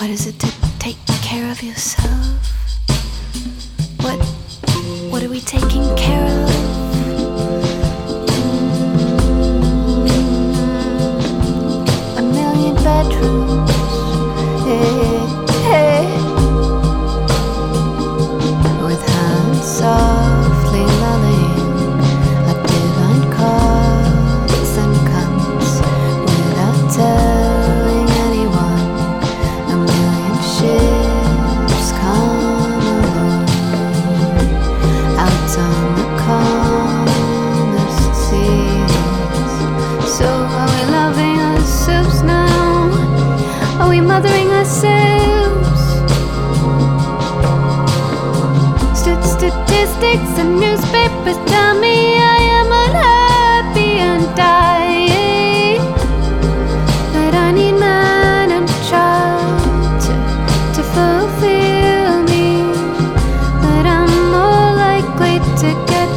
What is it to take care of yourself? What are we taking care of? A million bedrooms, hey, hey, with hands softly lulling a divine cause and comes without telling anyone. A million ships come along out on the calmest seas. So are we loving ourselves now? Are we mothering ourselves? Statistics and newspapers tell me I am unhappy and dying, that I need man and child to fulfill me, that I'm more likely to get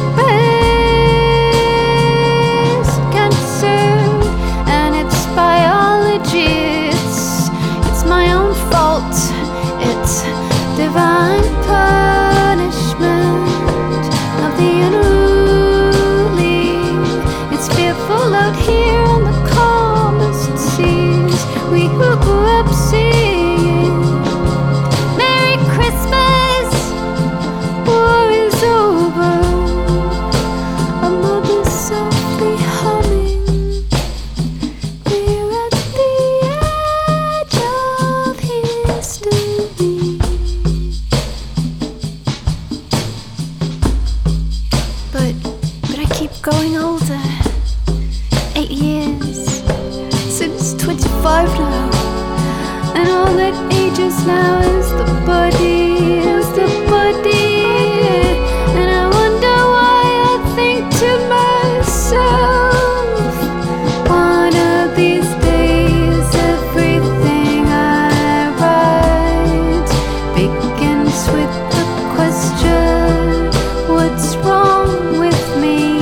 breast cancer, and it's biology, it's my own fault, it's divine punishment of the unruly. It's fearful out here on the calmest seas. We grew up singing Merry Christmas, war is over. A mother softly humming. We're at the edge of history. But I keep growing older. 8 years since 25 now, and all that ages now is the body, and I wonder why I think to myself, one of these days everything I write begins with the question, what's wrong with me?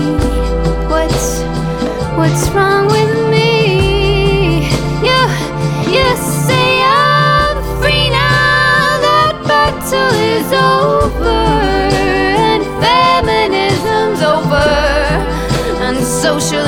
What's wrong with me? You say I'm free now, that battle is over, and feminism's over, and social